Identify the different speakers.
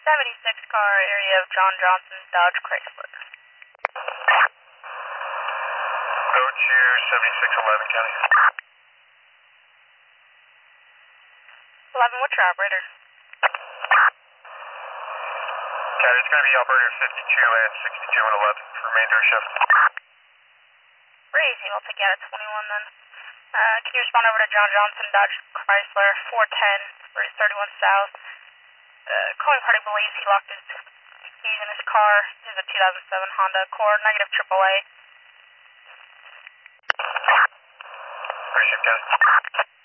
Speaker 1: 76 car area of John Johnson's Dodge Chrysler.
Speaker 2: Go to 7611 County.
Speaker 1: 11, what's your operator?
Speaker 2: County, it's going to be operator 52 and 62 and 11 for remainder of shift.
Speaker 1: Raising, we'll take you out at 21 then. Can you respond over to John Johnson, Dodge Chrysler, 410, Route 31 South? Calling party believes he locked his keys in his car. This is a 2007 Honda Accord, negative AAA.
Speaker 2: Appreciate it, County.